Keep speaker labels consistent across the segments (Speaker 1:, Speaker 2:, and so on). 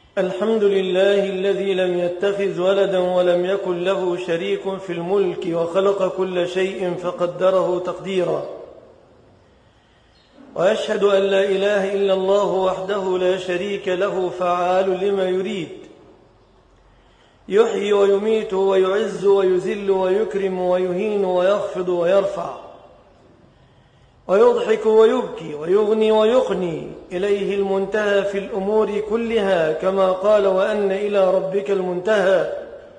Speaker 1: الحمد لله الذي لم يتخذ ولدا ولم يكن له شريك في الملك وخلق كل شيء فقدره تقديرا، وأشهد أن لا إله إلا الله وحده لا شريك له فعال لما يريد، يحيي ويميت ويعز ويذل ويكرم ويهين ويخفض ويرفع ويضحك ويبكي ويغني ويقني، إليه المنتهى في الأمور كلها، كما قال وأن إلى ربك المنتهى.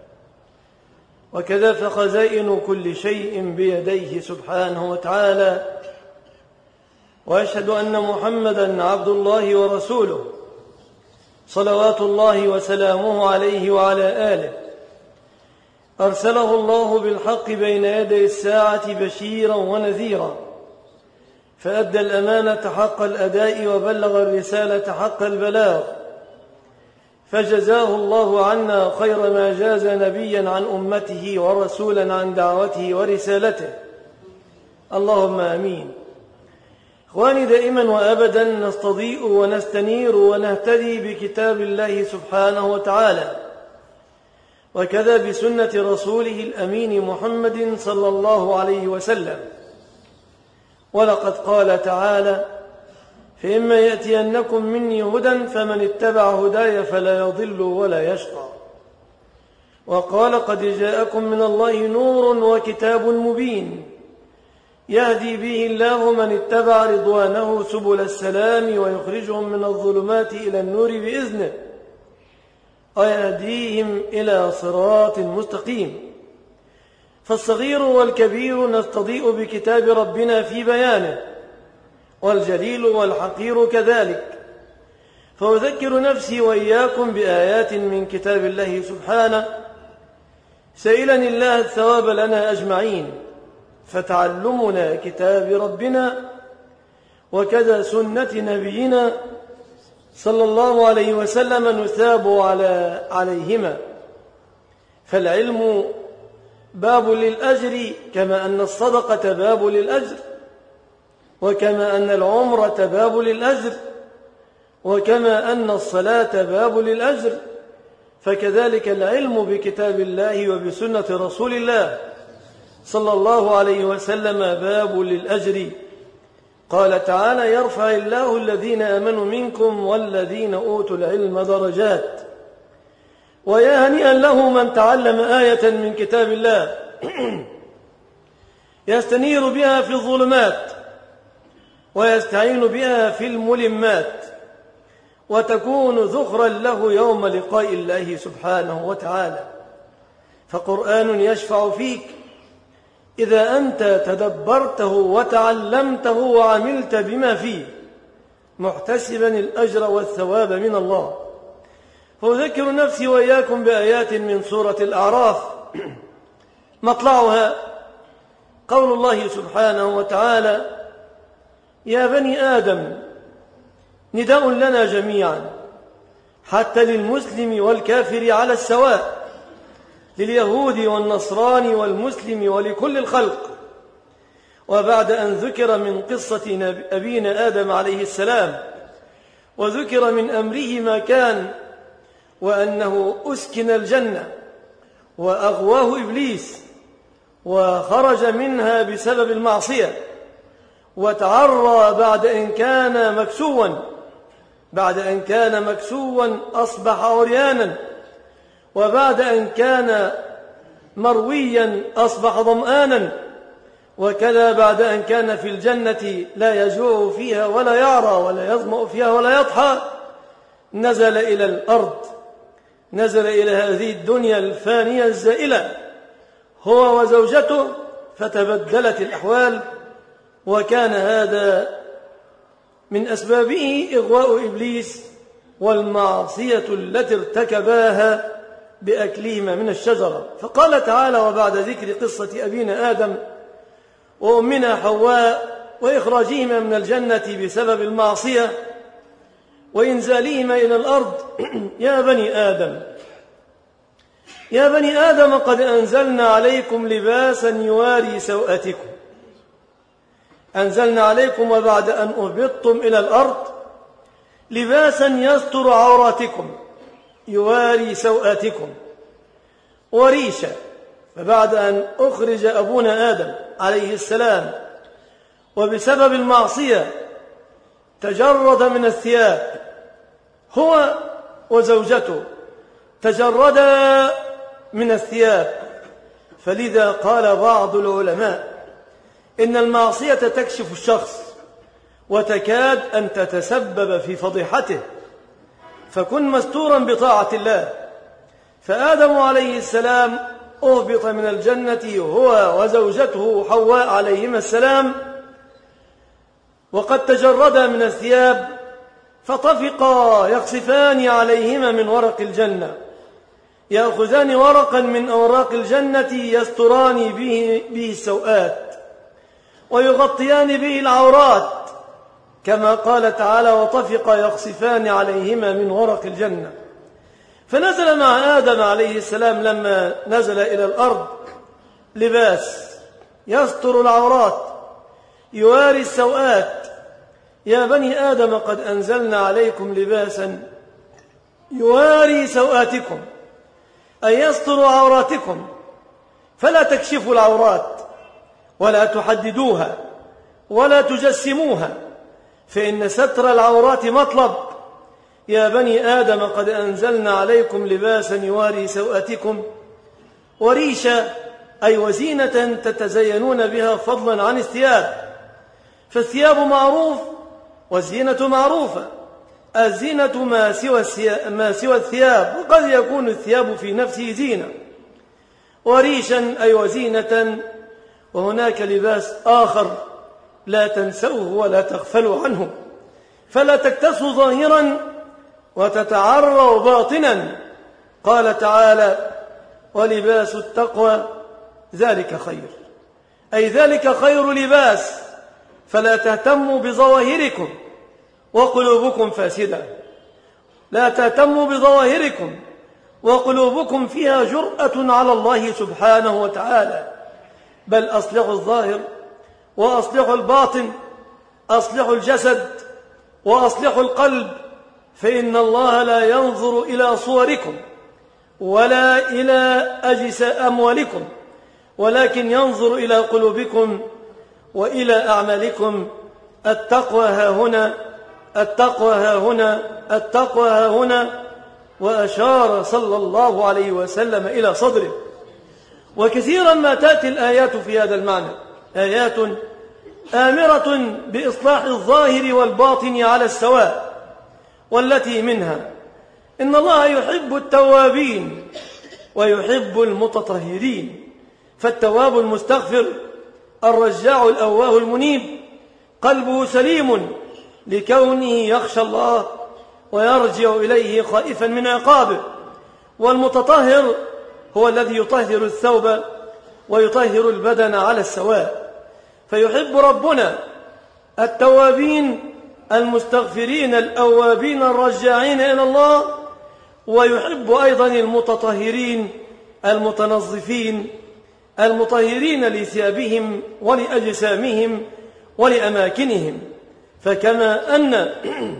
Speaker 1: وكذا فخزائن كل شيء بيديه سبحانه وتعالى. وأشهد أن محمدًا عبد الله ورسوله صلوات الله وسلامه عليه وعلى آله، أرسله الله بالحق بين يدي الساعة بشيرا ونذيرا، فأدى الأمانة حق الأداء وبلغ الرسالة حق البلاغ، فجزاه الله عنا خير ما جاز نبيا عن أمته ورسولا عن دعوته ورسالته، اللهم آمين. إخواني، دائما وأبدا نستضيء ونستنير ونهتدي بكتاب الله سبحانه وتعالى، وكذا بسنة رسوله الأمين محمد صلى الله عليه وسلم. ولقد قال تعالى: فإما يأتينكم مني هدى فمن اتبع هداي فلا يضل ولا يشقى. وقال: قد جاءكم من الله نور وكتاب مبين يهدي به الله من اتبع رضوانه سبل السلام ويخرجهم من الظلمات إلى النور بإذنه ويهديهم إلى صراط مستقيم. فالصغير والكبير نستضيء بكتاب ربنا في بيانه، والجليل والحقير كذلك. فأذكر نفسي وإياكم بآيات من كتاب الله سبحانه، سائلا الله الثواب لنا أجمعين. فتعلمنا كتاب ربنا وكذا سنة نبينا صلى الله عليه وسلم نثاب عليهما. فالعلم باب للأجر، كما أن الصدقة باب للأجر، وكما أن العمرة باب للأجر، وكما أن الصلاة باب للأجر، فكذلك العلم بكتاب الله وبسنة رسول الله صلى الله عليه وسلم باب للأجر. قال تعالى: يرفع الله الذين آمنوا منكم والذين أوتوا العلم درجات. ويا هنيئا له من تعلم آية من كتاب الله يستنير بها في الظلمات ويستعين بها في الملمات، وتكون ذخرا له يوم لقاء الله سبحانه وتعالى. فقرآن يشفع فيك إذا أنت تدبرته وتعلمته وعملت بما فيه، محتسبا الأجر والثواب من الله. فأذكر نفسي وإياكم بآيات من سورة الأعراف، مطلعها قول الله سبحانه وتعالى: يا بني آدم، نداء لنا جميعا، حتى للمسلم والكافر على السواء، لليهود والنصراني والمسلم ولكل الخلق. وبعد أن ذكر من قصة أبينا آدم عليه السلام، وذكر من أمره ما كان، وأنه أسكن الجنة وأغواه إبليس وخرج منها بسبب المعصية، وتعرى بعد أن كان مكسوا أصبح عريانا، وبعد أن كان مرويا أصبح ظمآنا، وكذا بعد أن كان في الجنة لا يجوع فيها ولا يعرى ولا يظمأ فيها ولا يضحى، نزل إلى الأرض، نزل إلى هذه الدنيا الفانية الزائلة هو وزوجته، فتبدلت الأحوال. وكان هذا من أسبابه إغواء إبليس والمعصية التي ارتكباها بأكلهما من الشجرة. فقال تعالى: وبعد ذكر قصة أبينا آدم وأمنا حواء وإخراجهما من الجنة بسبب المعصية وإنزالهما إلى الأرض: يا بني آدم قد أنزلنا عليكم لباسا يواري سوءتكم. أنزلنا عليكم وبعد أن أهبطتم إلى الأرض لباسا يستر عوراتكم يواري سوآتكم وريشة. فبعد أن أخرج أبونا آدم عليه السلام وبسبب المعصية تجرد من الثياب، هو وزوجته تجردا من الثياب، فلذا قال بعض العلماء إن المعصية تكشف الشخص وتكاد أن تتسبب في فضيحته، فكن مستورا بطاعة الله. فآدم عليه السلام أهبط من الجنة هو وزوجته حواء عليهما السلام، وقد تجردا من الثياب، فطفقا يقصفان عليهما من ورق الجنة، يأخذان ورقا من أوراق الجنة يستران به السوءات ويغطيان به العورات، كما قال تعالى: وطفقا يقصفان عليهما من ورق الجنة. فنزل مع آدم عليه السلام لما نزل إلى الأرض لباس يستر العورات يواري السوءات. يا بني آدم قد أنزلنا عليكم لباسا يواري سوآتكم، أي يستر عوراتكم، فلا تكشفوا العورات ولا تحددوها ولا تجسموها، فإن ستر العورات مطلب. يا بني آدم قد أنزلنا عليكم لباسا يواري سوآتكم وريشة، أي وزينة تتزينون بها فضلا عن الثياب. فالثياب معروف والزينة معروفة. الزينة ما سوى الثياب، وقد يكون الثياب في نفسه زينة. وريشا أي وزينة، وهناك لباس آخر لا تنسوه ولا تغفلوا عنه، فلا تكتسوا ظاهرا وتتعروا باطنا. قال تعالى: ولباس التقوى ذلك خير، أي ذلك خير لباس. فلا تهتموا بظواهركم وقلوبكم فاسدة، لا تهتموا بظواهركم وقلوبكم فيها جرأة على الله سبحانه وتعالى، بل أصلحوا الظاهر وأصلحوا الباطن، أصلحوا الجسد وأصلحوا القلب، فإن الله لا ينظر إلى صوركم ولا إلى أموالكم، ولكن ينظر إلى قلوبكم وإلى أعمالكم. التقوى ها هنا، التقوى ها هنا، التقوى ها هنا، وأشار صلى الله عليه وسلم إلى صدره. وكثيرا ما تأتي الآيات في هذا المعنى، آيات آمرة بإصلاح الظاهر والباطن على السواء، والتي منها: إن الله يحب التوابين ويحب المتطهرين. فالتواب المستغفر الرجاع الأواه المنيب قلبه سليم لكونه يخشى الله ويرجع إليه خائفا من عقابه. والمتطهر هو الذي يطهر الثوب ويطهر البدن على السواء. فيحب ربنا التوابين المستغفرين الأوابين الرجاعين إلى الله، ويحب أيضا المتطهرين المتنظفين المطهرين لثيابهم ولأجسامهم ولأماكنهم. فكما أن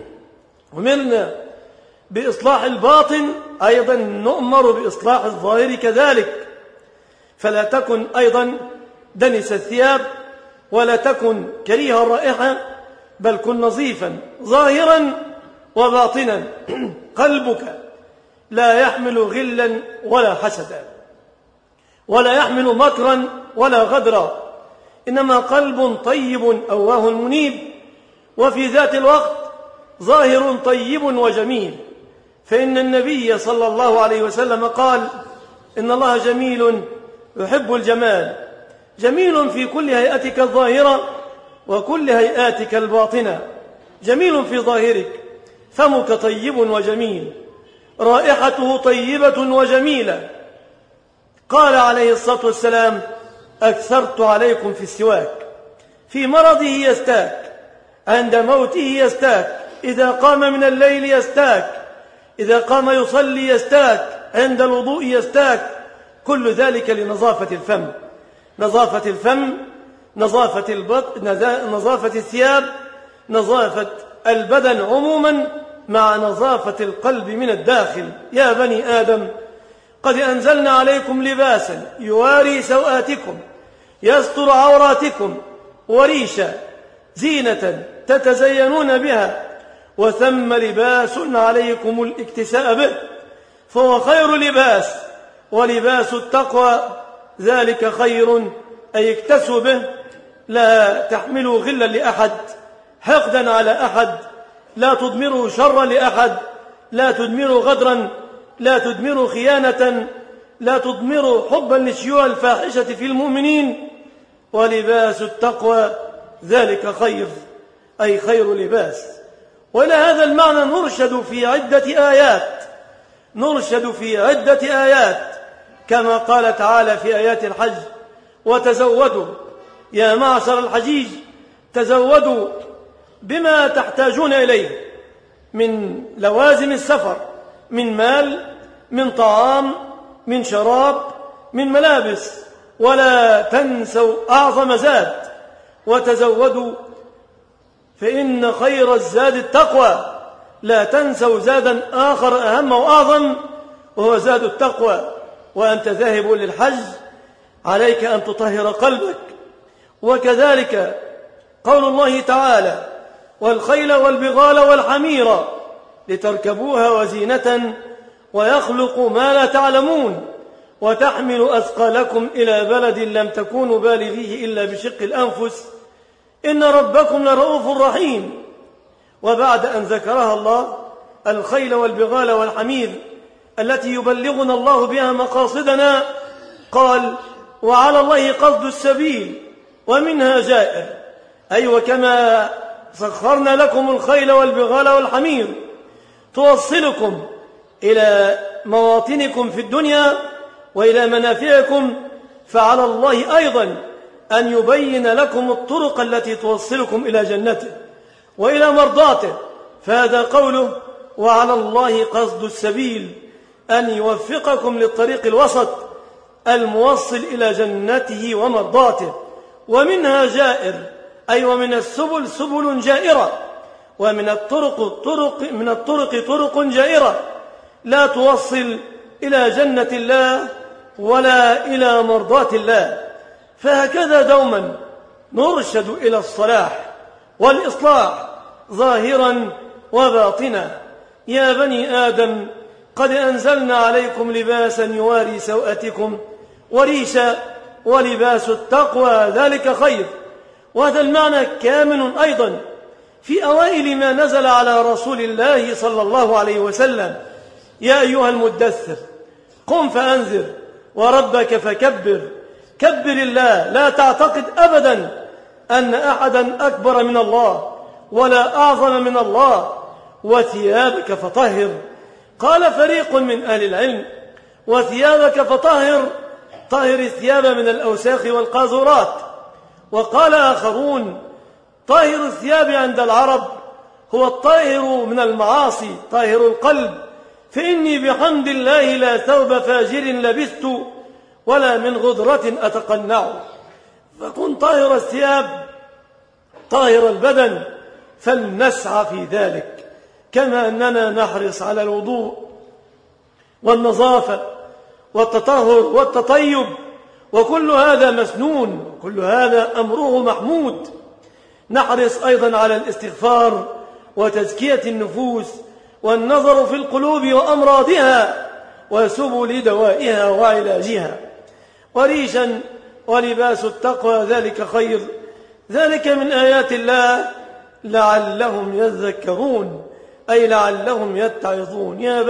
Speaker 1: أمرنا بإصلاح الباطن، أيضا نؤمر بإصلاح الظاهر كذلك. فلا تكن أيضا دنس الثياب ولا تكن كريه الرائحة، بل كن نظيفا ظاهرا وباطنا. قلبك لا يحمل غلا ولا حسدا، ولا يحمل مكرا ولا غدرا، إنما قلب طيب أواه منيب، وفي ذات الوقت ظاهر طيب وجميل. فإن النبي صلى الله عليه وسلم قال: إن الله جميل يحب الجمال، جميل في كل هيئتك الظاهرة وكل هيئاتك الباطنة. جميل في ظاهرك، فمك طيب وجميل، رائحته طيبة وجميلة. قال عليه الصلاة والسلام: أكثرت عليكم في السواك، في مرضه يستاك، عند موته يستاك، إذا قام من الليل يستاك، إذا قام يصلي يستاك، عند الوضوء يستاك. كل ذلك لنظافة الفم، نظافة الفم، نظافة البطن، نظافة الثياب، نظافة البدن عموما، مع نظافة القلب من الداخل. يا بني آدم قد أنزلنا عليكم لباسا يواري سوآتكم يستر عوراتكم وريشا زينة تتزينون بها وثم لباس عليكم الاكتساء به فهو خير لباس ولباس التقوى ذلك خير أي اكتسوا به. لا تحملوا غلا لأحد حقدا على أحد لا تضمروا شرا لأحد لا تدمروا غدرا لا تدمروا خيانة لا تضمروا حبا للشيوع الفاحشة في المؤمنين ولباس التقوى ذلك خير أي خير لباس. وإلى هذا المعنى نرشد في عدة آيات كما قال تعالى في آيات الحج وتزودوا يا معشر الحجيج تزودوا بما تحتاجون إليه من لوازم السفر من مال من طعام من شراب من ملابس ولا تنسوا أعظم زاد وتزودوا فإن خير الزاد التقوى. لا تنسوا زادا آخر أهم وأعظم وهو زاد التقوى. وأنت ذاهب للحج عليك أن تطهر قلبك. وكذلك قول الله تعالى والخيل والبغال والحمير لتركبوها وزينة ويخلق ما لا تعلمون وتحمل أثقالكم إلى بلد لم تكونوا بالغيه إلا بشق الأنفس إن ربكم لرؤوف رحيم. وبعد أن ذكرها الله الخيل والبغال والحمير التي يبلغنا الله بها مقاصدنا قال وعلى الله قصد السبيل ومنها جائر أي وكما سخرنا لكم الخيل والبغال والحمير توصلكم إلى مواطنكم في الدنيا وإلى منافعكم فعلى الله أيضا أن يبين لكم الطرق التي توصلكم إلى جنته وإلى مرضاته. فهذا قوله وعلى الله قصد السبيل أن يوفقكم للطريق الوسط الموصل إلى جنته ومرضاته. ومنها جائر أي ومن السبل سبل جائرة ومن الطرق طرق جائرة لا توصل إلى جنة الله ولا إلى مرضاة الله. فهكذا دوما نرشد إلى الصلاح والإصلاح ظاهرا وباطنا. يا بني آدم قد أنزلنا عليكم لباسا يواري سوءتكم وريشا ولباس التقوى ذلك خير. وهذا المعنى كامن أيضا في أوائل ما نزل على رسول الله صلى الله عليه وسلم يا أيها المدثر قم فأنذر وربك فكبر كبر الله لا تعتقد أبدا أن أحدا أكبر من الله ولا أعظم من الله وثيابك فطهر. قال فريق من أهل العلم وثيابك فطهر طهر الثياب من الأوساخ والقاذورات. وقال آخرون طاهر الثياب عند العرب هو الطاهر من المعاصي طاهر القلب فإني بحمد الله لا ثوب فاجر لبثت ولا من غدرة أتقنع. فكن طاهر الثياب طاهر البدن فلنسعى في ذلك كما أننا نحرص على الوضوء والنظافة والتطهر والتطيب وكل هذا مسنون وكل هذا أمره محمود. نحرص أيضا على الاستغفار وتزكية النفوس والنظر في القلوب وأمراضها وسبل دوائها وعلاجها. وريشا ولباس التقوى ذلك خير ذلك من آيات الله لعلهم يذكرون أي لعلهم يتعظون. يا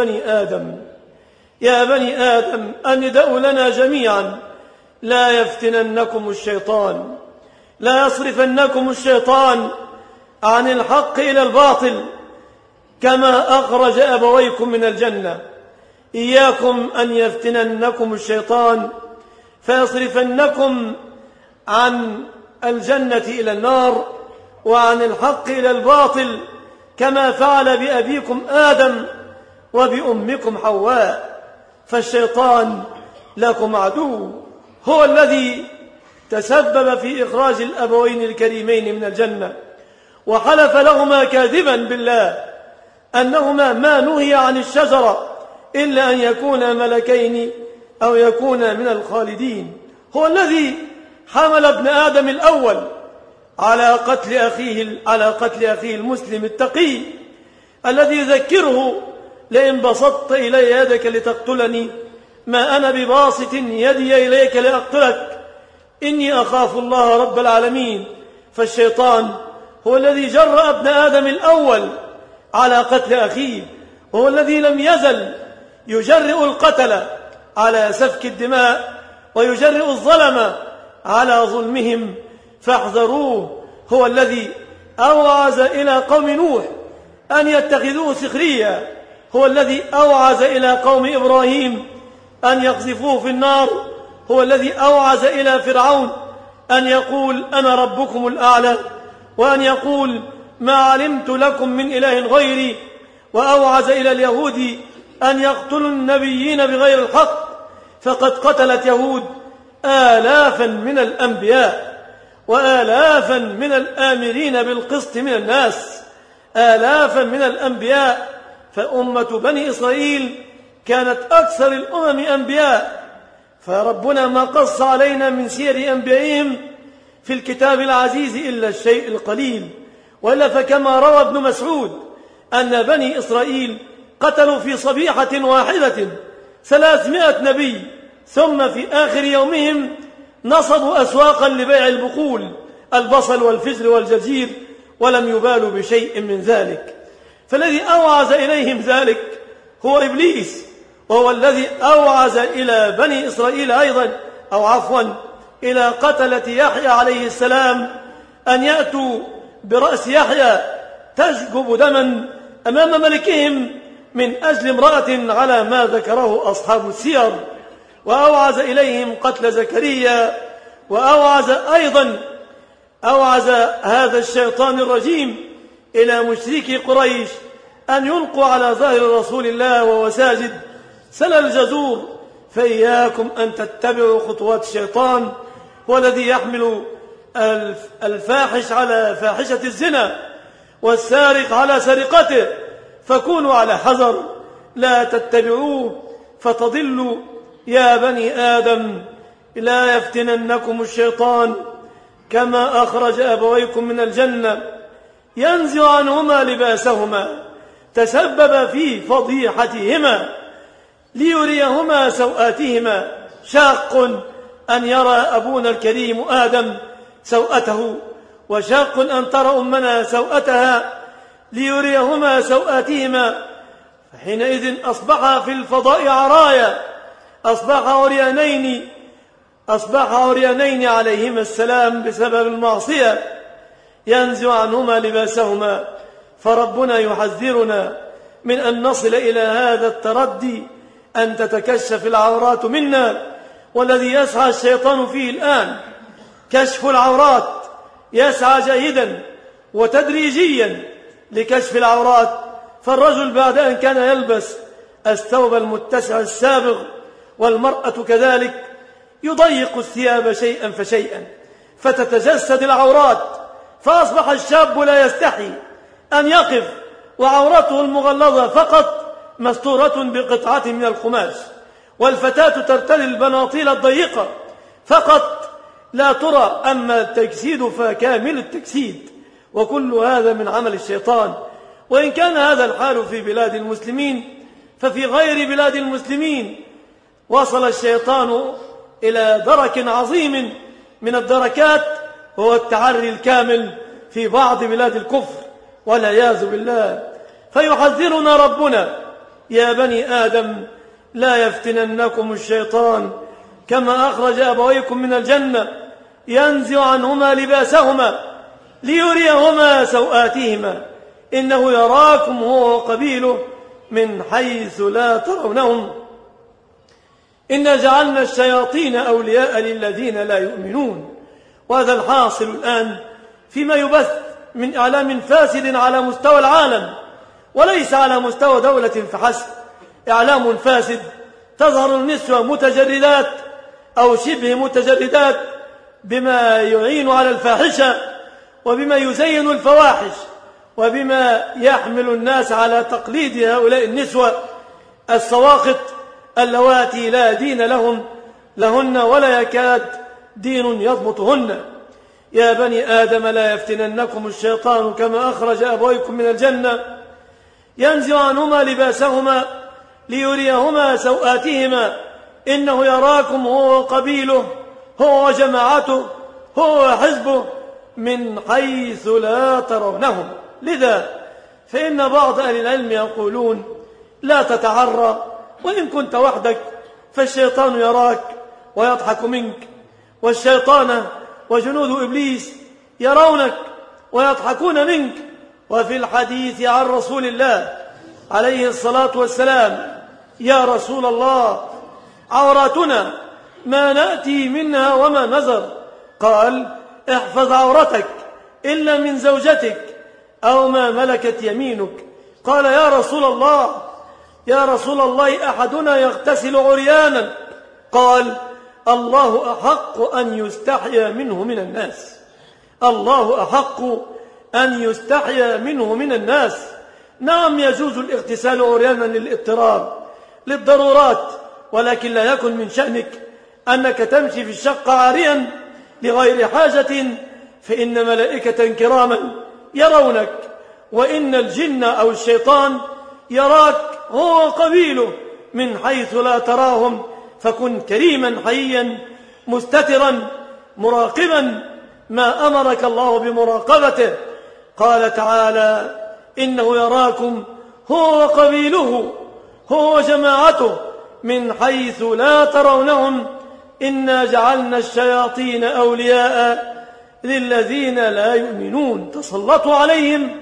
Speaker 1: بني آدم النداء لنا جميعا لا يفتننكم الشيطان لا يصرفنكم الشيطان عن الحق إلى الباطل كما أخرج أبويكم من الجنة. إياكم أن يفتننكم الشيطان فيصرفنكم عن الجنة إلى النار وعن الحق إلى الباطل كما فعل بأبيكم آدم وبأمكم حواء. فالشيطان لكم عدو هو الذي تسبب في إخراج الأبوين الكريمين من الجنة وحلف لهما كاذبا بالله أنهما ما نهي عن الشجرة إلا أن يكونا ملكين أو يكونا من الخالدين. هو الذي حمل ابن آدم الأول على قتل أخيه المسلم التقي، الذي يذكره: لئن بسطت إلي يدك لتقتلني ما أنا بباسط يدي إليك لأقتلك إني أخاف الله رب العالمين. فالشيطان هو الذي جرأ ابن آدم الأول على قتل أخيه، وهو الذي لم يزل يجرئ القتل على سفك الدماء ويجرئ الظلم على ظلمهم فاحذروه. هو الذي أوعز إلى قوم نوح أن يتخذوه سخريا، هو الذي أوعز إلى قوم إبراهيم أن يقذفوه في النار، هو الذي أوعز إلى فرعون أن يقول أنا ربكم الأعلى، وأن يقول ما علمت لكم من إله غيري، وأوعز إلى اليهود أن يقتلوا النبيين بغير الحق، فقد قتلت يهود آلافا من الأنبياء وآلافا من الآمرين بالقسط من الناس، آلافا من الأنبياء. فأمة بني إسرائيل كانت أكثر الأمم أنبياء، فربنا ما قص علينا من سير أنبيائهم في الكتاب العزيز إلا الشيء القليل. وإلا فكما روى ابن مسعود أن بني إسرائيل قتلوا في صبيحة واحدة 300 نبي، ثم في آخر يومهم نصبوا أسواقا لبيع البقول، البصل والفجل والجرجير، ولم يبالوا بشيء من ذلك. فالذي أوعز إليهم ذلك هو إبليس، وهو الذي أوعز إلى بني إسرائيل أيضا، أو عفوا إلى قتلة يحيى عليه السلام، أن يأتوا برأس يحيى تشجب دما أمام ملكهم من أجل امرأة على ما ذكره أصحاب السير. وأوعز إليهم قتل زكريا، وأوعز أيضا هذا الشيطان الرجيم إلى مشركي قريش أن يلقوا على ظهر رسول الله وهو ساجد سل الجزور. فإياكم أن تتبعوا خطوات الشيطان، هو الذي يحمل الفاحش على فاحشة الزنا والسارق على سرقته، فكونوا على حذر لا تتبعوه فتضلوا يا بني آدم. لا يفتننكم الشيطان كما أخرج أبويكم من الجنة ينزع عنهما لباسهما تسبب في فضيحتهما ليريهما سوآتهما. شاق أن يرى أبونا الكريم آدم سوءته، وشاق أن ترى أمنا سوءتها ليريهما سوآتهما. فحينئذ أصبحا في الفضاء عرايا، أصبح عريانين عليهما السلام بسبب المعصية، ينزع عنهما لباسهما. فربنا يحذرنا من أن نصل إلى هذا التردي، أن تتكشف العورات منا، والذي يسعى الشيطان فيه الآن كشف العورات، يسعى جيدا وتدريجيا لكشف العورات. فالرجل بعد أن كان يلبس الثوب المتسع السابغ والمرأة كذلك يضيق الثياب شيئا فشيئا فتتجسد العورات، فأصبح الشاب لا يستحي أن يقف وعورته المغلظة فقط مستورة بقطعة من القماش، والفتاة ترتدي البناطيل الضيقة فقط لا ترى، أما التجسيد فكامل التجسيد. وكل هذا من عمل الشيطان. وإن كان هذا الحال في بلاد المسلمين، ففي غير بلاد المسلمين وصل الشيطان إلى درك عظيم من الدركات، وهو التعري الكامل في بعض بلاد الكفر والعياذ بالله. فيحذرنا ربنا يا بني آدم لا يفتننكم الشيطان كما أخرج أبويكم من الجنة ينزع عنهما لباسهما ليريهما سوآتهما إنه يراكم هو وقبيله من حيث لا ترونهم إنا جعلنا الشياطين أولياء للذين لا يؤمنون. وهذا الحاصل الآن فيما يبث من إعلام فاسد على مستوى العالم، وليس على مستوى دولة فحسب. إعلام فاسد تظهر النسوة متجردات أو شبه متجردات بما يعين على الفاحشة وبما يزين الفواحش، وبما يحمل الناس على تقليد هؤلاء النسوة السواقط اللواتي لا دين لهن ولا يكاد دين يضبطهن. يا بني آدم لا يفتننكم الشيطان كما أخرج أبويكم من الجنة ينزع عنهما لباسهما ليريهما سوآتهما إنه يراكم هو وقبيله هو وجماعته هو وحزبه من حيث لا ترونهم. لذا فإن بعض أهل العلم يقولون لا تتعرى وإن كنت وحدك فالشيطان يراك ويضحك منك، والشيطان وجنود إبليس يرونك ويضحكون منك. وفي الحديث عن رسول الله عليه الصلاة والسلام: يا رسول الله عوراتنا ما نأتي منها وما نزر. قال: احفظ عورتك إلا من زوجتك أو ما ملكت يمينك. قال: يا رسول الله أحدنا يغتسل عريانا. قال: الله أحق أن يستحيا منه من الناس. الله أحق أن يستحيا منه من الناس. نعم يجوز الاغتسال عريانا للاضطرار للضرورات، ولكن لا يكن من شأنك أنك تمشي في الشقة عاريا لغير حاجة، فإن ملائكة كراما يرونك، وإن الجن أو الشيطان يراك هو قبيله من حيث لا تراهم. فكن كريما حيا مستترا مراقبا ما أمرك الله بمراقبته. قال تعالى: إنه يراكم هو وقبيله هو وجماعته من حيث لا ترونهم إنا جعلنا الشياطين أولياء للذين لا يؤمنون تسلطوا عليهم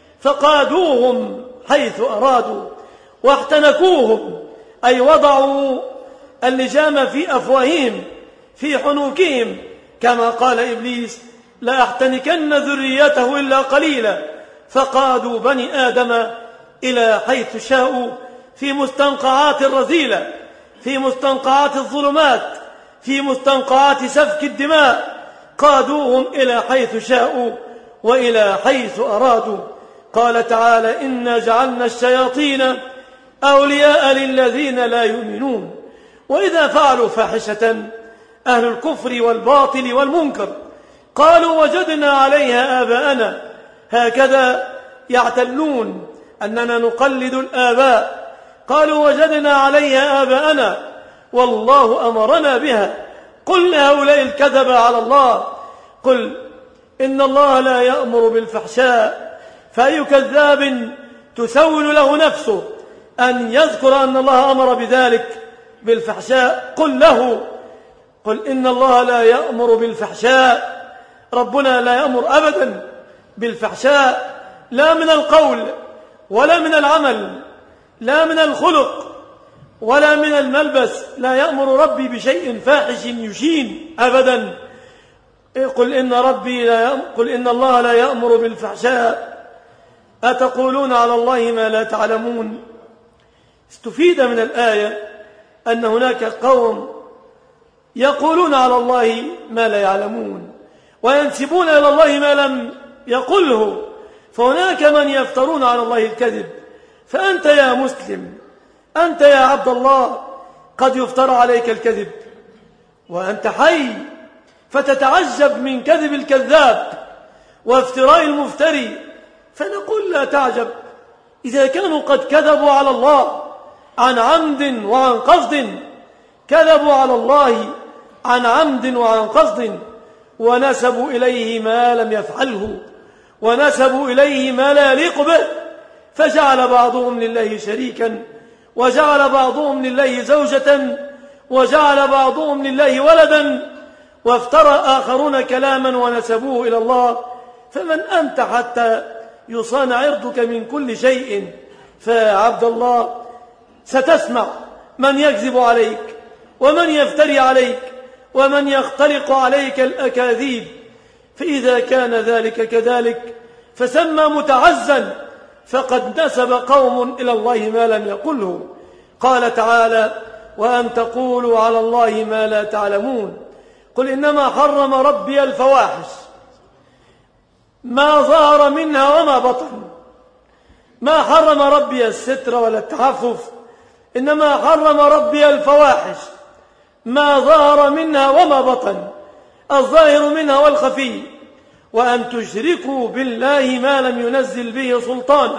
Speaker 1: فقادوهم حيث أرادوا واحتنكوهم، أي وضعوا اللجام في أفواههم في حنوكهم، كما قال إبليس: لا أحتنكن ذريته إلا قليلا. فقادوا بني آدم إلى حيث شاءوا في مستنقعات الرذيلة، في مستنقعات الظلمات، في مستنقعات سفك الدماء. قادوهم إلى حيث شاءوا وإلى حيث أرادوا. قال تعالى: إنا جعلنا الشياطين أولياء للذين لا يؤمنون. وإذا فعلوا فاحشة أهل الكفر والباطل والمنكر قالوا: وجدنا عليها آباءنا. هكذا يعتلون أننا نقلد الآباء. قالوا: وجدنا عليها آباءنا والله أمرنا بها. قل لهؤلاء الكذب على الله: قل إن الله لا يأمر بالفحشاء. فأي كذاب تسول له نفسه أن يذكر أن الله أمر بذلك بالفحشاء؟ قل له: قل إن الله لا يأمر بالفحشاء. ربنا لا يأمر أبدا بالفحشاء، لا من القول ولا من العمل، لا من الخلق ولا من الملبس. لا يأمر ربي بشيء فاحش يشين أبدا. قل إن الله لا يأمر بالفحشاء. أتقولون على الله ما لا تعلمون. استفيد من الآية أن هناك قوم يقولون على الله ما لا يعلمون وينسبون إلى الله ما لم يقله، فهناك من يفترون على الله الكذب. فأنت يا مسلم، أنت يا عبد الله، قد يفترى عليك الكذب وأنت حي، فتتعجب من كذب الكذاب وافتراء المفتري. فنقول: لا تعجب إذا كانوا قد كذبوا على الله عن عمد وعن قصد، كذبوا على الله عن عمد وعن قصد، ونسبوا إليه ما لم يفعله، ونسبوا إليه ما لا يليق به، فجعل بعضهم لله شريكا، وجعل بعضهم لله زوجة، وجعل بعضهم لله ولدا، وافترى آخرون كلاما ونسبوه إلى الله. فمن أنت حتى يصان عرضك من كل شيء؟ فعبد الله ستسمع من يكذب عليك ومن يفتري عليك ومن يختلق عليك الأكاذيب. فإذا كان ذلك كذلك فسمى متعزا، فقد نسب قوم إلى الله ما لم يقله. قال تعالى: وأن تقولوا على الله ما لا تعلمون. قل إنما حرم ربي الفواحش ما ظهر منها وما بطن. ما حرم ربي الستر ولا التعفف، إنما حرم ربي الفواحش ما ظهر منها وما بطن، الظاهر منها والخفي، وأن تشركوا بالله ما لم ينزل به سلطانا،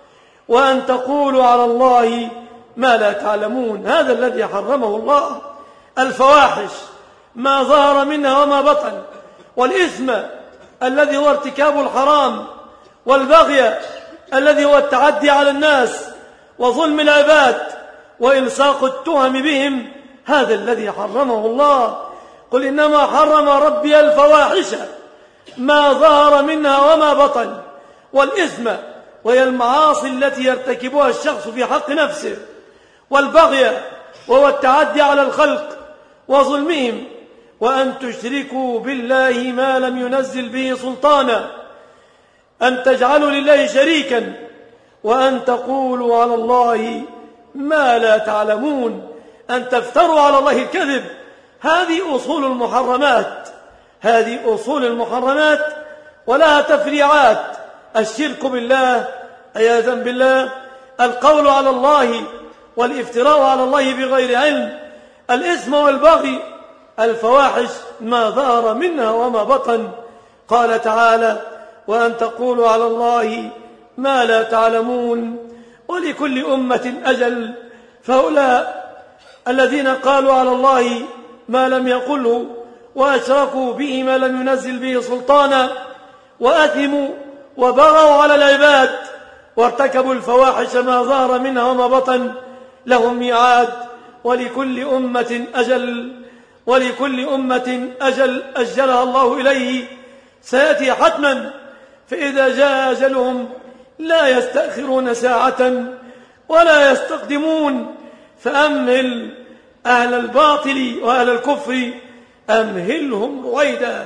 Speaker 1: وأن تقولوا على الله ما لا تعلمون. هذا الذي حرمه الله، الفواحش ما ظهر منها وما بطن، والإثم الذي هو ارتكاب الحرام، والبغي الذي هو التعدي على الناس وظلم العباد وإلصاق التهم بهم، هذا الذي حرمه الله. قل إنما حرم ربي الفواحش ما ظهر منها وما بطن، والإثم وهي المعاصي التي يرتكبها الشخص في حق نفسه، والبغي وهو التعدي على الخلق وظلمهم، وأن تشركوا بالله ما لم ينزل به سلطانا، أن تجعلوا لله شريكا، وأن تقولوا على الله ما لا تعلمون، أن تفتروا على الله الكذب. هذه أصول المحرمات، هذه أصول المحرمات ولها تفريعات: الشرك بالله عياذا بالله، القول على الله والافتراء على الله بغير علم، الإثم والبغي، الفواحش ما ظهر منها وما بطن. قال تعالى: وأن تقولوا على الله ما لا تعلمون. ولكل أمة أجل، فهؤلاء الذين قالوا على الله ما لم يقله وأشركوا به ما لم ينزل به سلطانا، وأثموا وبغوا على العباد وارتكبوا الفواحش ما ظهر منها وما بطن، لهم ميعاد، ولكل أمة أجل، ولكل أمة أجل أجلها الله إليه، سيأتي حتما، فإذا جاء أجلهم لا يستأخرون ساعة ولا يستقدمون. فأمهل أهل الباطل وأهل الكفر أمهلهم رويدا،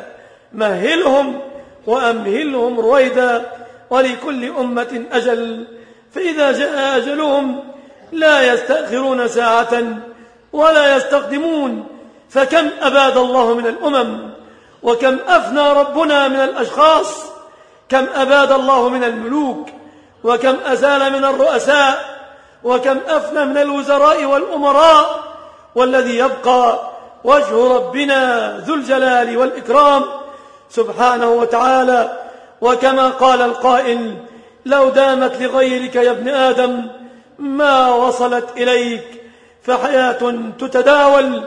Speaker 1: مهلهم وأمهلهم رويدا، ولكل أمة أجل، فإذا جاء أجلهم لا يستأخرون ساعة ولا يستقدمون. فكم أباد الله من الأمم، وكم أفنى ربنا من الأشخاص، كم أباد الله من الملوك، وكم أزال من الرؤساء، وكم أفنى من الوزراء والأمراء، والذي يبقى وجه ربنا ذو الجلال والإكرام سبحانه وتعالى. وكما قال القائل: لو دامت لغيرك يا ابن آدم ما وصلت إليك، فحياة تتداول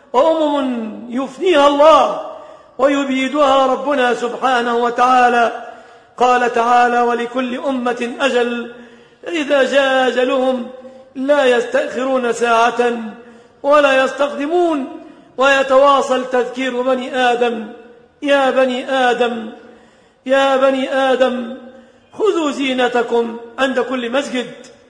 Speaker 1: وأمم يفنيها الله ويبيدها ربنا سبحانه وتعالى. قال تعالى: ولكل أمة أجل، إذا جاء أجلهم لا يستأخرون ساعة ولا يستقدمون. ويتواصل تذكير بني آدم: يا بني آدم، يا بني آدم، خذوا زينتكم عند كل مسجد.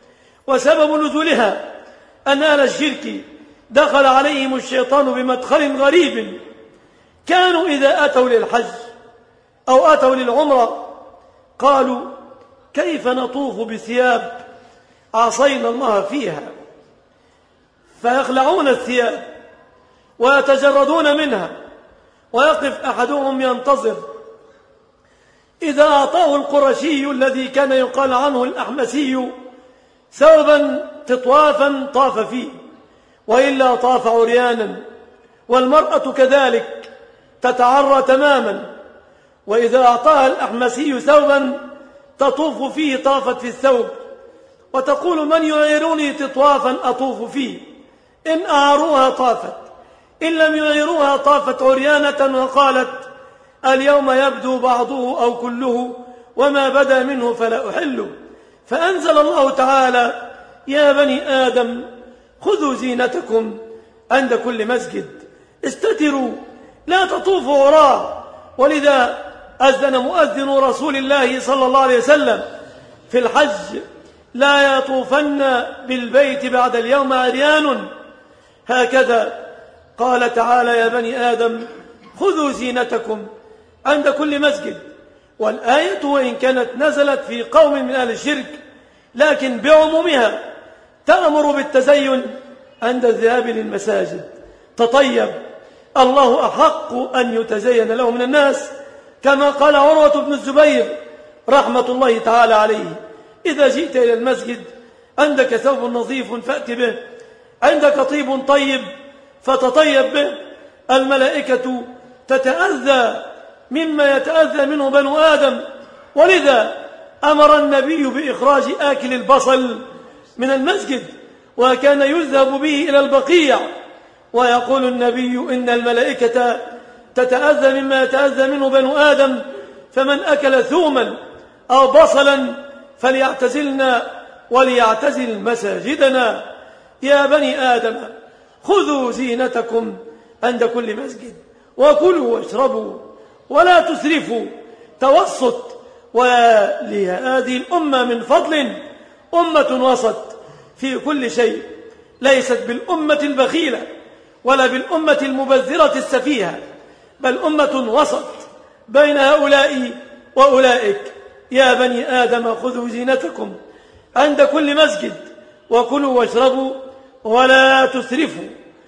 Speaker 1: وسبب نزولها أن أهل الشرك دخل عليهم الشيطان بمدخل غريب. كانوا إذا أتوا للحج أو أتوا للعمرة قالوا: كيف نطوف بثياب عصينا الله فيها؟ فيخلعون الثياب ويتجردون منها، ويقف أحدهم ينتظر إذا أعطاه القرشي الذي كان يقال عنه الأحمسي ثوبا تطوافا طاف فيه، وإلا طاف عريانا. والمرأة كذلك تتعرى تماما، وإذا أعطاها الأحمسي ثوبا تطوف فيه طافت في الثوب، وتقول: من يعيرني تطوافا أطوف فيه؟ إن أعاروها طافت، إن لم يعيروها طافت عريانة. وقالت: اليوم يبدو بعضه أو كله، وما بدا منه فلا أحله. فأنزل الله تعالى: يا بني آدم، خذوا زينتكم عند كل مسجد، استتروا، لا تطوفوا عراه. ولذا أذن مؤذن رسول الله صلى الله عليه وسلم في الحج: لا يطوفن بالبيت بعد اليوم عريان. هكذا قال تعالى: يا بني آدم، خذوا زينتكم عند كل مسجد. والآية وإن كانت نزلت في قوم من أهل الشرك، لكن بعمومها تأمر بالتزين عند الذهاب للمساجد. تطيب، الله أحق أن يتزين له من الناس، كما قال عروة بن الزبير رحمة الله تعالى عليه: إذا جئت إلى المسجد عندك ثوب نظيف فأت به، عندك طيب طيب فتطيب به. الملائكة تتأذى مما يتأذى منه بنو آدم، ولذا أمر النبي بإخراج آكل البصل من المسجد، وكان يذهب به إلى البقيع، ويقول النبي: إن الملائكة تتأذى مما يتأذى منه بنو آدم، فمن أكل ثوما أو بصلا فليعتزلنا وليعتزل مساجدنا. يا بني آدم خذوا زينتكم عند كل مسجد، وكلوا واشربوا ولا تسرفوا، توسط. ولهذه الأمة من فضل أمة وسط في كل شيء، ليست بالأمة البخيلة ولا بالأمة المبذرة السفيهة، بل أمة وسط بين هؤلاء وأولئك. يا بني آدم خذوا زينتكم عند كل مسجد، وكلوا واشربوا ولا تسرفوا،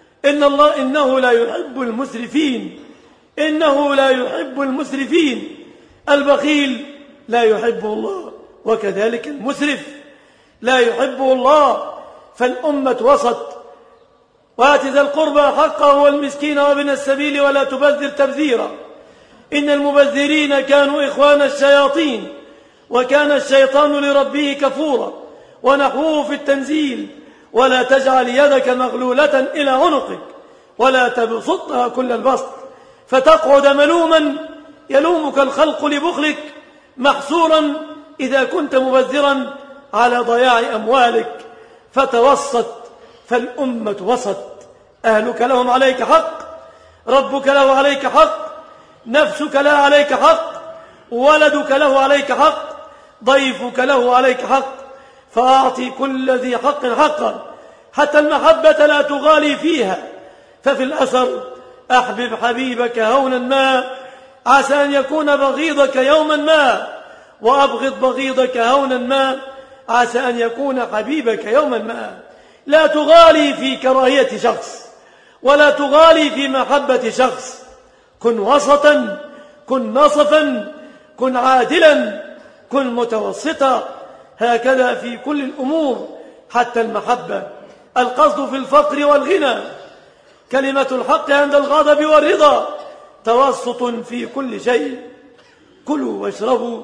Speaker 1: إنه لا يحب المسرفين، إنه لا يحب المسرفين. البخيل لا يحبه الله، وكذلك المسرف لا يحبه الله. فالأمة وسط. وآت ذا القربى حقه والمسكين وابن السبيل ولا تبذر تبذيرا، إن المبذرين كانوا إخوان الشياطين، وكان الشيطان لربه كفورا. ونحوه في التنزيل: ولا تجعل يدك مغلولة إلى عنقك ولا تبسطها كل البسط فتقعد ملوما يلومك الخلق لبخلك، محسورا إذا كنت مبذرا على ضياع أموالك. فتوسط، فالأمة وسط. أهلك لهم عليك حق، ربك له عليك حق، نفسك لها عليك حق، ولدك له عليك حق، ضيفك له عليك حق. فأعطي كل ذي حق حقا، حتى المحبة لا تغالي فيها. ففي الأثر: أحبب حبيبك هونا ما، عسى أن يكون بغيضك يوما ما، وأبغض بغيضك هونا ما، عسى أن يكون حبيبك يوما ما. لا تغالي في كراهية شخص، ولا تغالي في محبة شخص. كن وسطا، كن نصفا، كن عادلا، كن متوسطا. هكذا في كل الأمور، حتى المحبة. القصد في الفقر والغنى، كلمة الحق عند الغضب والرضا، توسط في كل شيء. كلوا واشربوا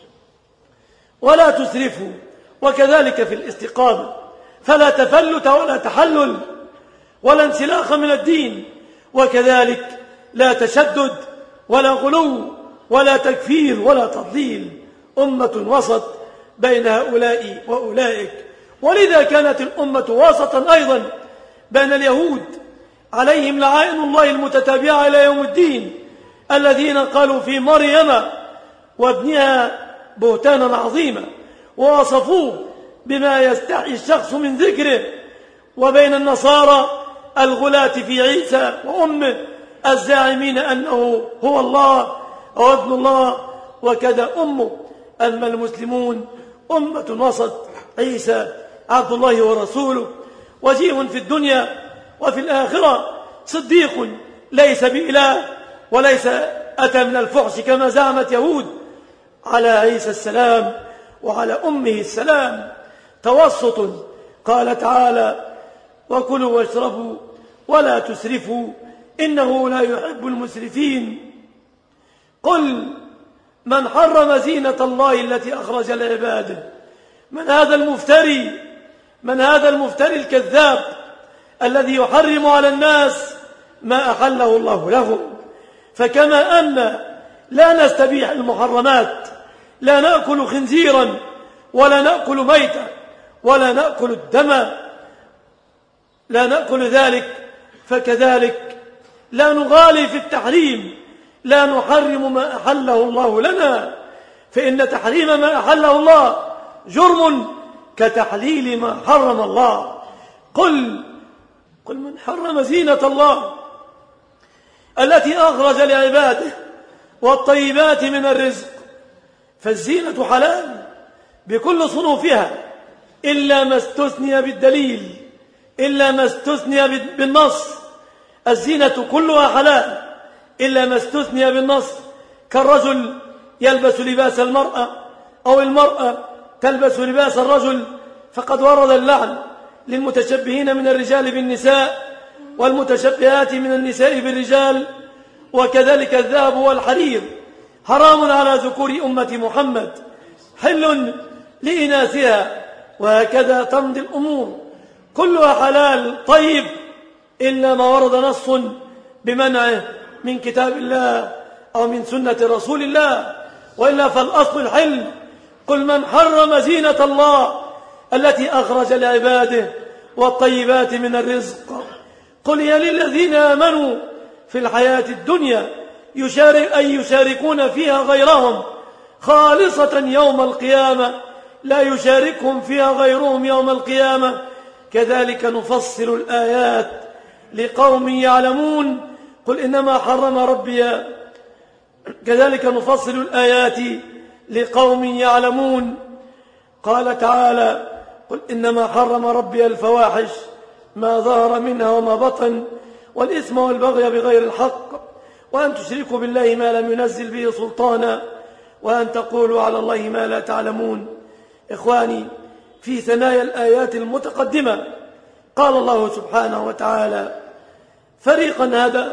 Speaker 1: ولا تسرفوا، وكذلك في الاستقامة، فلا تفلت ولا تحلل ولا انسلاخ من الدين، وكذلك لا تشدد ولا غلو ولا تكفير ولا تضليل. أمة وسط بين هؤلاء وأولئك. ولذا كانت الأمة وسطا أيضا بين اليهود عليهم لعائن الله المتتابعة إلى يوم الدين، الذين قالوا في مريم وابنها بهتانا عظيما ووصفوه بما يستحي الشخص من ذكره. وبين النصارى الغلاة في عيسى وأمه الزاعمين أنه هو الله أو ابن الله وكذا أمه. أما المسلمون أمة وسط، عيسى عبد الله ورسوله، وجيه في الدنيا وفي الآخرة، صديق ليس بإله وليس أتى من الفحش كما زعمت يهود على عيسى السلام وعلى أمه السلام. توسط. قال تعالى: وكلوا واشربوا ولا تسرفوا إنه لا يحب المسرفين. قل من حرم زينة الله التي أخرج لعباده. من هذا المفتري؟ من هذا المفتري الكذاب الذي يحرم على الناس ما أحله الله لهم؟ فكما أن لا نستبيح المحرمات، لا نأكل خنزيرا ولا نأكل ميتا ولا نأكل الدم، لا نأكل ذلك، فكذلك لا نغالي في التحريم، لا نحرم ما أحله الله لنا، فإن تحريم ما أحله الله جرم كتحليل ما حرم الله. قل من حرم زينة الله التي أخرج لعباده والطيبات من الرزق. فالزينة حلال بكل صنوفها إلا ما استثني بالدليل، إلا ما استثني بالنص. الزينة كلها حلال إلا ما استثني بالنص، كالرجل يلبس لباس المرأة أو المرأة تلبس لباس الرجل، فقد ورد اللعن للمتشبهين من الرجال بالنساء والمتشبهات من النساء بالرجال. وكذلك الذهب والحرير حرام على ذكور أمة محمد، حل لإناثها، وهكذا تمضي الأمور كلها حلال طيب إلا ما ورد نص بمنعه من كتاب الله أو من سنة رسول الله، وإلا فالأصل الحل. قل من حرم زينة الله التي أخرج لعباده والطيبات من الرزق، قل هي للذين آمنوا في الحياة الدنيا يشاركون فيها غيرهم خالصة يوم القيامة، لا يشاركهم فيها غيرهم يوم القيامة. كذلك نفصل الآيات لقوم يعلمون. قل إنما حرم ربي كذلك نفصل الآيات لقوم يعلمون. قال تعالى: قل إنما حرم ربي الفواحش ما ظهر منها وما بطن والإثم والبغي بغير الحق وأن تشركوا بالله ما لم ينزل به سلطانا وأن تقولوا على الله ما لا تعلمون. إخواني، في ثنايا الآيات المتقدمة قال الله سبحانه وتعالى: فريقا هدى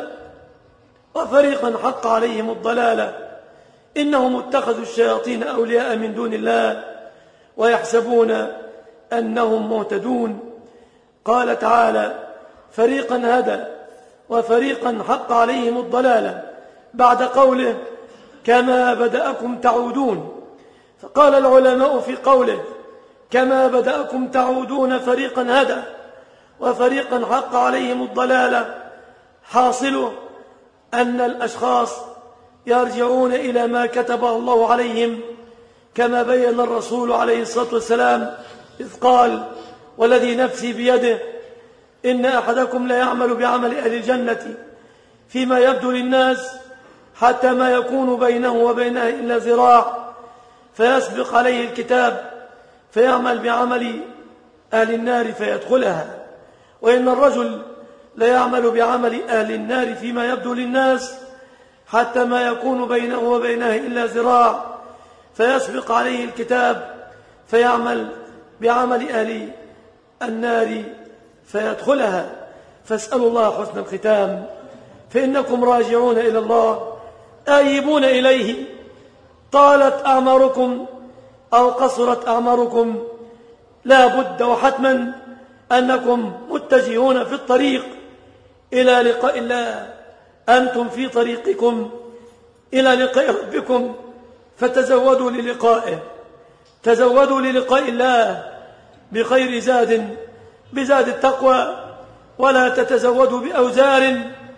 Speaker 1: وفريقا حق عليهم الضلالة إنهم اتخذوا الشياطين أولياء من دون الله ويحسبون أنهم مهتدون. قال تعالى: فريقا هدى وفريقا حق عليهم الضلالة، بعد قوله: كما بدأكم تعودون. فقال العلماء في قوله كما بدأكم تعودون فريقا هدى وفريقا حق عليهم الضلالة، حاصله أن الأشخاص يرجعون إلى ما كتبه الله عليهم، كما بين الرسول عليه الصلاة والسلام إذ قال: والذي نفسي بيده إن أحدكم لا يعمل بعمل أهل الجنة فيما يبدو للناس حتى ما يكون بينه وبينها إلا ذراع فيسبق عليه الكتاب فيعمل بعمل أهل النار فيدخلها، وإن الرجل لا يعمل بعمل أهل النار فيما يبدو للناس حتى ما يكون بينه وبينها إلا ذراع فيسبق عليه الكتاب فيعمل بعمل أهل النار فيدخلها. فاسألوا الله حسن الختام، فإنكم راجعون إلى الله آيبون إليه، طالت أعماركم أو قصرت أعماركم، لا بد وحتما أنكم متجهون في الطريق إلى لقاء الله. أنتم في طريقكم إلى لقاء ربكم، فتزودوا للقائه، تزودوا للقاء الله بخير زاد، بزاد التقوى، ولا تتزودوا بأوزار.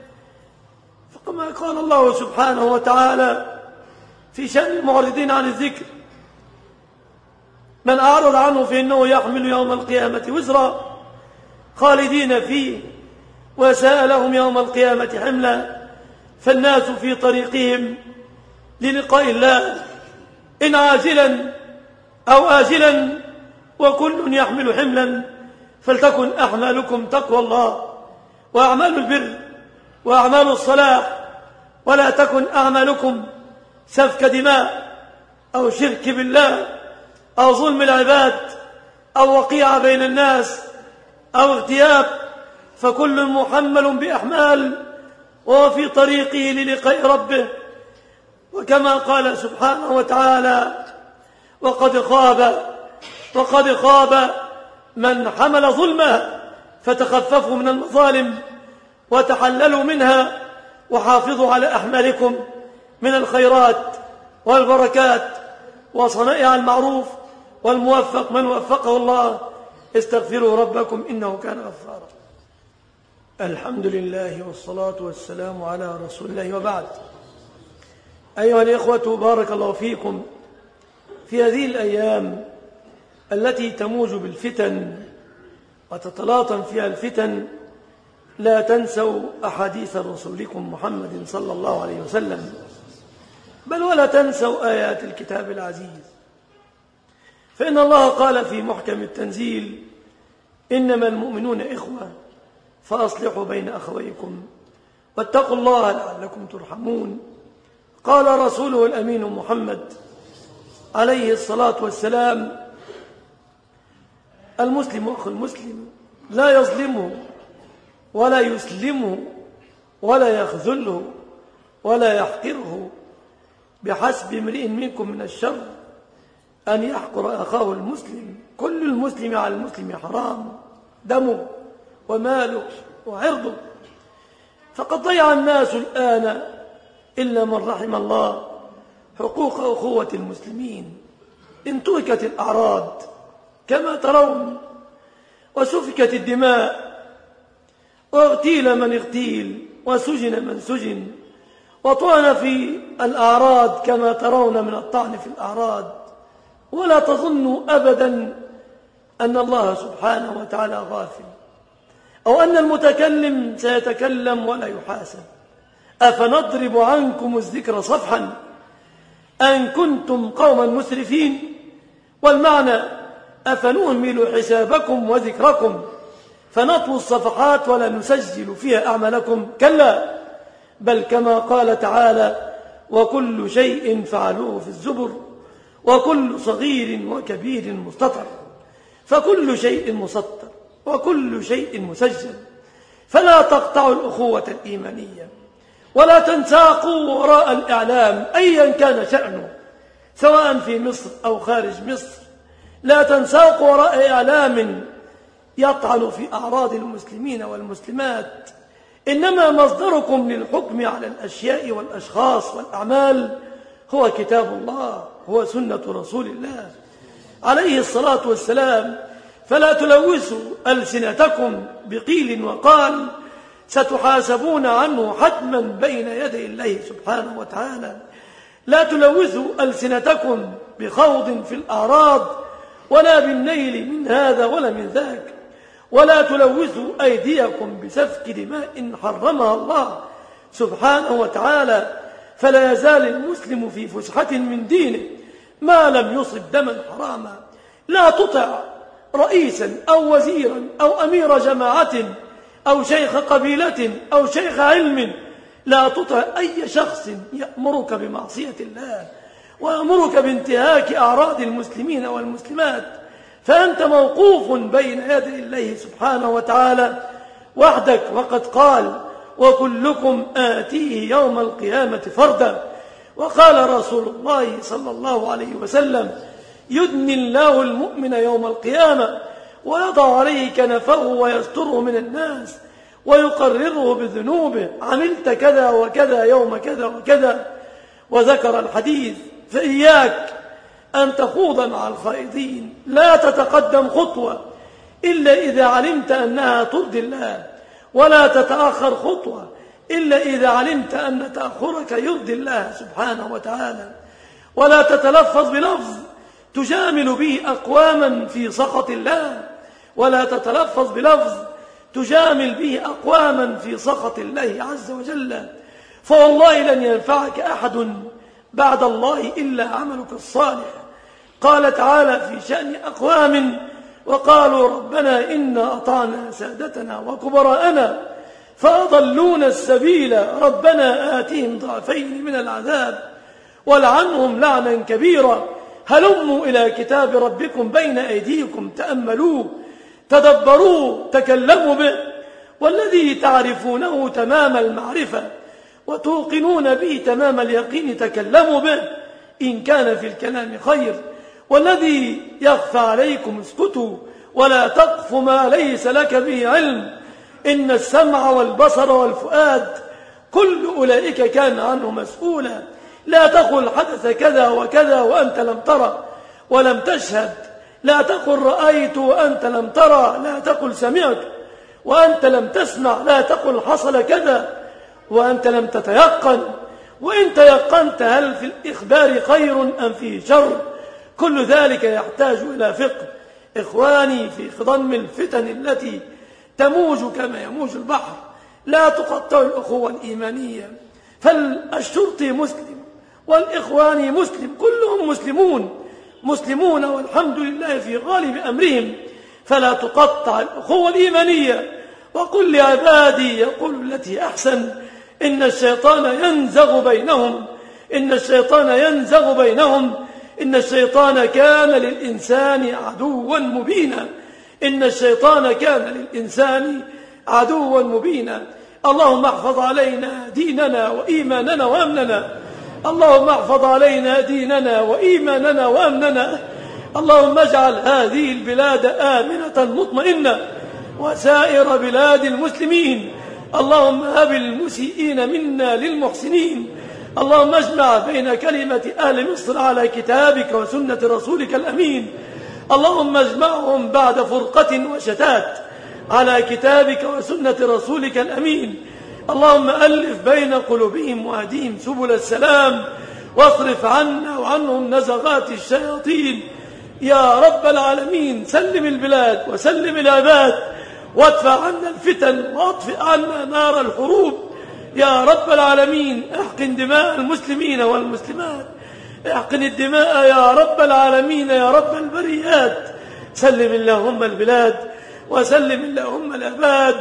Speaker 1: فكما قال الله سبحانه وتعالى في شأن المعرضين عن الذكر: من أعرض عنه فإنه يحمل يوم القيامة وزرا خالدين فيه وساء لهم يوم القيامة حملا. فالناس في طريقهم للقاء الله إن عاجلا أو آجلا، وكل يحمل حملا، فلتكن أعمالكم تقوى الله وأعمال البر وأعمال الصلاح، ولا تكن أعمالكم سفك دماء أو شرك بالله أو ظلم العباد أو وقيعة بين الناس أو اغتياب، فكل محمل بأحمال وهو في طريقه للقاء ربه. وكما قال سبحانه وتعالى: وقد خاب من حمل ظلما فتخففوا من المظالم وتحللوا منها وحافظوا على أحمالكم من الخيرات والبركات وصنائع المعروف، والموفق من وفقه الله. استغفروا ربكم إنه كان غفارا. الحمد لله والصلاة والسلام على رسول الله، وبعد. أيها الإخوة، بارك الله فيكم. في هذه الأيام التي تموج بالفتن وتتلاطم فيها الفتن، لا تنسوا أحاديث رسولكم محمد صلى الله عليه وسلم، بل ولا تنسوا آيات الكتاب العزيز، فإن الله قال في محكم التنزيل: إنما المؤمنون إخوة فأصلحوا بين أخويكم واتقوا الله لعلكم ترحمون. قال رسوله الأمين محمد عليه الصلاة والسلام: المسلم أخو المسلم لا يظلمه ولا يسلمه ولا يخذله ولا يحقره، بحسب امرئ منكم من الشر أن يحقر أخاه المسلم. كل المسلم على المسلم حرام، دمه وماله وعرضه. فقد ضيع الناس الآن إلا من رحم الله حقوق أخوة المسلمين. انتهكت الأعراض كما ترون، وسفكت الدماء، واغتيل من اغتيل، وسجن من سجن، وطعن في الأعراض كما ترون من الطعن في الأعراض. ولا تظنوا أبدا أن الله سبحانه وتعالى غافل، أو أن المتكلم سيتكلم ولا يحاسب. أفنضرب عنكم الذكر صفحا أن كنتم قوما مسرفين؟ والمعنى: أفنهمل حسابكم وذكركم فنطوي الصفحات ولا نسجل فيها أعمالكم؟ كلا، بل كما قال تعالى: وكل شيء فعلوه في الزبر وكل صغير وكبير مستطر. فكل شيء مسطر وكل شيء مسجل. فلا تقطعوا الأخوة الإيمانية، ولا تنساقوا وراء الإعلام أيا كان شأنه، سواء في مصر أو خارج مصر. لا تنساقوا وراء إعلام يطعن في أعراض المسلمين والمسلمات. إنما مصدركم للحكم على الأشياء والأشخاص والأعمال هو كتاب الله، هو سنة رسول الله عليه الصلاة والسلام. فلا تلوثوا ألسنتكم بقيل وقال، ستحاسبون عنه حتما بين يدي الله سبحانه وتعالى. لا تلوثوا ألسنتكم بخوض في الأعراض ولا بالنيل من هذا ولا من ذاك. ولا تلوثوا أيديكم بسفك دماء حرمها الله سبحانه وتعالى. فلا يزال المسلم في فسحة من دينه ما لم يصب دما حراما. لا تطع رئيسا أو وزيرا أو أمير جماعة أو شيخ قبيلة أو شيخ علم. لا تطع أي شخص يأمرك بمعصية الله ويأمرك بانتهاك أعراض المسلمين والمسلمات، فأنت موقوف بين يدي الله سبحانه وتعالى وحدك. وقد قال: وكلكم آتيه يوم القيامة فردا. وقال رسول الله صلى الله عليه وسلم: يدني الله المؤمن يوم القيامة ويضع عليه كنفه ويستره من الناس ويقرره بذنوبه، عملت كذا وكذا يوم كذا وكذا، وذكر الحديث. فإياك أن تخوض مع الخائضين. لا تتقدم خطوة إلا إذا علمت أنها ترضي الله، ولا تتأخر خطوة إلا إذا علمت أن تأخرك يرضي الله سبحانه وتعالى. ولا تتلفظ بلفظ تجامل به أقواما في سخط الله، ولا تتلفظ بلفظ تجامل به أقواما في سخط الله عز وجل. فوالله لن ينفعك أحد بعد الله إلا عملك الصالح. قال تعالى في شأن أقوام: وقالوا ربنا إنا أطعنا سادتنا وكبراءنا فأضلونا السبيل ربنا آتهم ضعفين من العذاب ولعنهم لعنا كبيرا هلموا إلى كتاب ربكم بين أيديكم تأملوه تدبروه تكلموا به، والذي تعرفونه تمام المعرفة وتوقنون به تمام اليقين تكلموا به إن كان في الكلام خير، والذي يخفى عليكم اسكتوا ولا تقف ما ليس لك به علم، إن السمع والبصر والفؤاد كل أولئك كان عنه مسؤولا. لا تقل حدث كذا وكذا وأنت لم ترى ولم تشهد، لا تقل رأيت وأنت لم ترى، لا تقل سمعت وأنت لم تسمع، لا تقل حصل كذا وأنت لم تتيقن، وإن تيقنت هل في الإخبار خير أم فيه شر؟ كل ذلك يحتاج إلى فقه. إخواني في خضم الفتن التي تموج كما يموج البحر، لا تقطع الأخوة الإيمانية. فالشرطي مسلم والإخواني مسلم، كلهم مسلمون والحمد لله في غالب أمرهم. فلا تقطع الأخوة الإيمانية. وقل لعبادي يقول التي أحسن إن الشيطان ينزغ بينهم إن الشيطان ينزغ بينهم، إن الشيطان كان للإنسان عدوا مبينا، إن الشيطان كان للإنسان عدوا مبينا. اللهم احفظ علينا ديننا وإيماننا وأمننا، اللهم احفظ علينا ديننا وإيماننا وأمننا. اللهم اجعل هذه البلاد آمنة مطمئنة وسائر بلاد المسلمين. اللهم هب المسيئين منا للمحسنين. اللهم اجمع بين كلمة أهل مصر على كتابك وسنة رسولك الأمين. اللهم اجمعهم بعد فرقة وشتات على كتابك وسنة رسولك الأمين. اللهم ألف بين قلوبهم واهدهم سبل السلام، واصرف عنا وعنهم نزغات الشياطين يا رب العالمين. سلم البلاد وسلم العباد، وادفع عنا الفتن واطفئ عنا نار الحروب يا رب العالمين. احقن دماء المسلمين والمسلمات، احقن الدماء يا رب العالمين يا رب البريات. سلم اللهم البلاد وسلم اللهم العباد.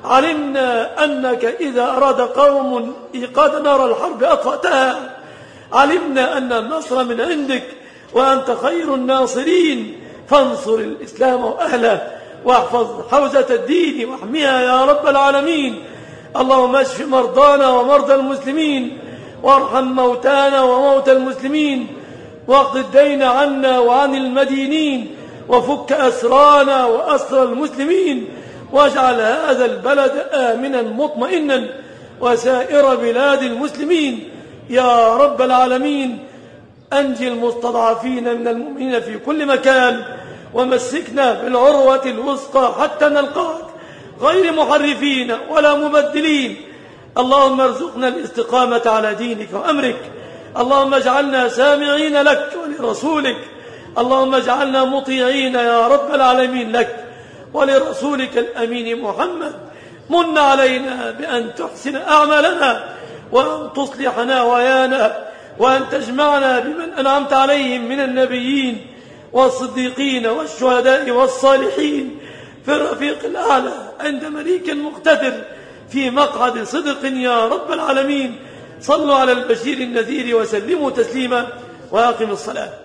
Speaker 1: علمنا أنك إذا أراد قوم إيقاد نار الحرب أطفأتها. علمنا أن النصر من عندك وأنت خير الناصرين، فانصر الإسلام وأهله، واحفظ حوزة الدين واحميها يا رب العالمين. اللهم اشف مرضانا ومرضى المسلمين، وارحم موتانا وموتى المسلمين، واقض الدين عنا وعن المدينين، وفك أسرانا وأسر المسلمين، واجعل هذا البلد آمنا مطمئنا وسائر بلاد المسلمين يا رب العالمين. أنجي المستضعفين من المؤمنين في كل مكان، ومسكنا بالعروة الوثقى حتى نلقاك غير محرفين ولا مبدلين. اللهم ارزقنا الاستقامة على دينك وأمرك. اللهم اجعلنا سامعين لك ولرسولك. اللهم اجعلنا مطيعين يا رب العالمين لك ولرسولك الأمين محمد. من علينا بأن تحسن أعمالنا، وأن تصلح نوايانا، وأن تجمعنا بمن أنعمت عليهم من النبيين والصديقين والشهداء والصالحين في الرفيق الأعلى عند مليك مقتدر في مقعد صدق يا رب العالمين. صلوا على البشير النذير وسلموا تسليما، وأقم الصلاة.